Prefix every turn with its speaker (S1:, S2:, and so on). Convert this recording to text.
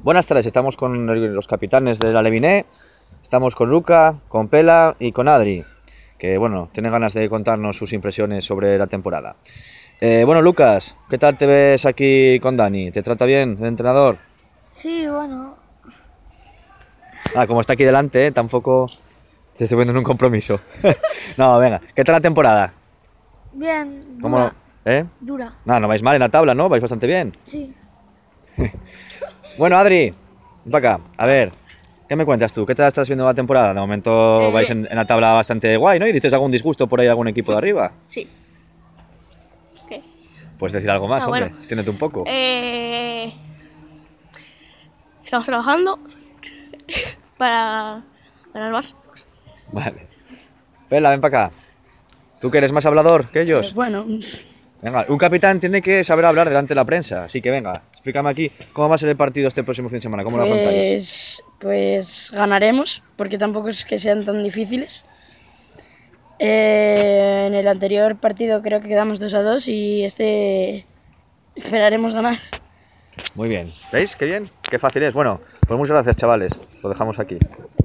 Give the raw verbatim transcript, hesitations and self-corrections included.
S1: Buenas tardes, estamos con los capitanes de la Leviné, estamos con Luca, con Pela y con Adri, que bueno, tienen ganas de contarnos sus impresiones sobre la temporada. Eh, bueno, Lucas, ¿qué tal te ves aquí con Dani? ¿Te trata bien el entrenador?
S2: Sí, bueno.
S1: Ah, como está aquí delante, ¿eh? Tampoco te estoy poniendo en un compromiso. No, venga, ¿qué tal la temporada?
S2: Bien,
S1: ¿Cómo?
S2: dura.
S1: ¿Eh?
S2: Dura.
S1: No, no vais mal en la tabla, ¿no? Vais bastante bien.
S2: Sí.
S1: Bueno, Adri, ven para acá. A ver, ¿qué me cuentas tú? ¿Qué tal estás viendo la temporada? De momento
S2: Eh,
S1: vais
S2: bien.
S1: en, en la tabla bastante guay, ¿no? ¿Y dices algún disgusto por ahí a algún equipo de arriba?
S2: Sí. ¿Qué?
S1: Puedes decir algo más,
S2: Ah,
S1: hombre.
S2: bueno.
S1: Extiéndete un poco.
S2: Eh, estamos trabajando para ganar más.
S1: Vale. Pela, ven para acá. ¿Tú que eres más hablador que
S3: Eh,
S1: ellos?
S3: bueno,
S1: Venga, un capitán tiene que saber hablar delante de la prensa, así que venga, explícame aquí cómo va a ser el partido este próximo fin de semana, cómo lo afrontáis.
S3: pues, pues ganaremos, porque tampoco es que sean tan difíciles. Eh, en el anterior partido creo que quedamos dos a dos y este esperaremos ganar.
S1: Muy bien, ¿veis? Qué bien, qué fácil es. Bueno, pues muchas gracias, chavales, lo dejamos aquí.